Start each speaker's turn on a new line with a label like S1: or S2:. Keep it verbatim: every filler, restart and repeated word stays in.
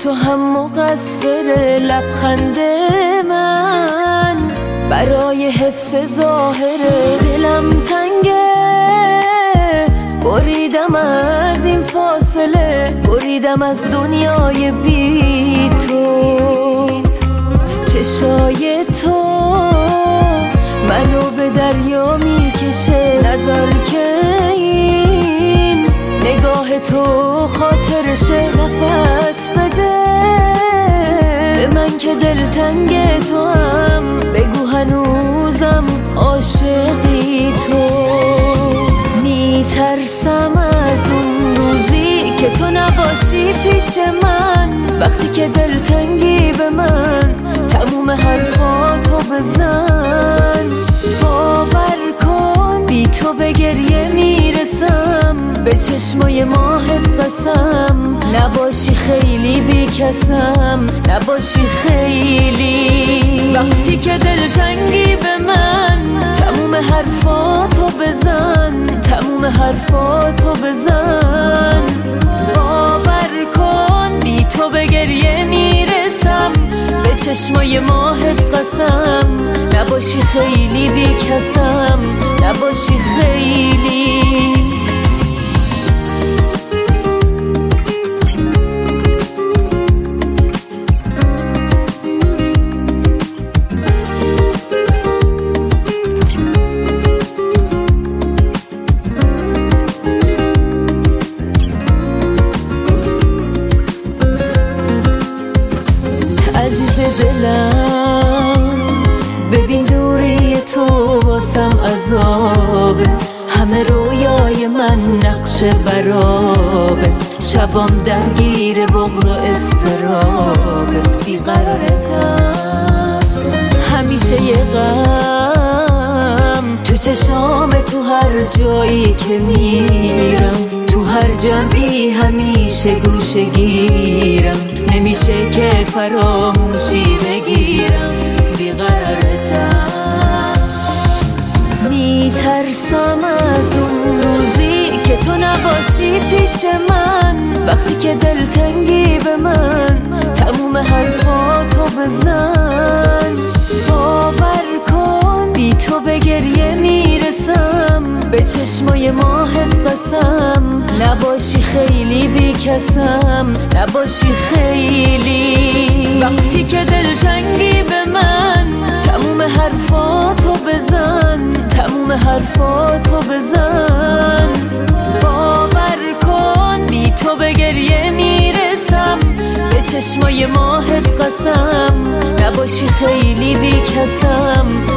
S1: تو هم مقصر لبخند من برای حفظ ظاهره. دلم تنگه بریدم از این فاصله، بریدم از دنیای بی تو. چشای تو منو به دریا میکشه، نظر که این نگاه تو خاطرشه. نفس بده به من که دلتنگ تو هم، بگو هنوزم عاشقی تو. میترسم از اون روزی که تو نباشی پیش من، وقتی که دلتنگی به من تموم حرفاتو بزن. باور کن بی تو به گریه میرسم، به چشمای ماهت قسم. نباشی خیلی بی کسم، نباشی خیلی. وقتی که دلتنگی به من تموم حرفاتو بزن، تموم حرفاتو بزن. باور کن بی تو به گریه میرسم، به چشمای ماهت قسم. نباشی خیلی بی کسم، نباشی خیلی. عزیز دلم ببین دوری تو واسم عذابه، همه رویای من نقش برابه. شبام درگیر بغض و اضطرابه، بیقرارتم همیشه یه غم تو چشام، تو هر جایی که میرم، تو هر جمعی همیشه گوشه گیرم. نمیشه که فراموشی بگیرم، بیقرارتم. میترسم از اون روزی که تو نباشی پیش من، وقتی که دلتنگی به من تموم حرفاتو بزن. باور کن بی تو به گریه میرسم، به چشمای ماهت قسم. نباشی خیلی بی کسم، نباشی خیلی. وقتی که دلتنگی به من تموم حرفاتو بزن، تموم حرفاتو بزن. باور کن بی تو به گریه میرسم، به چشمای ماهت قسم. نباشی خیلی بی کسم،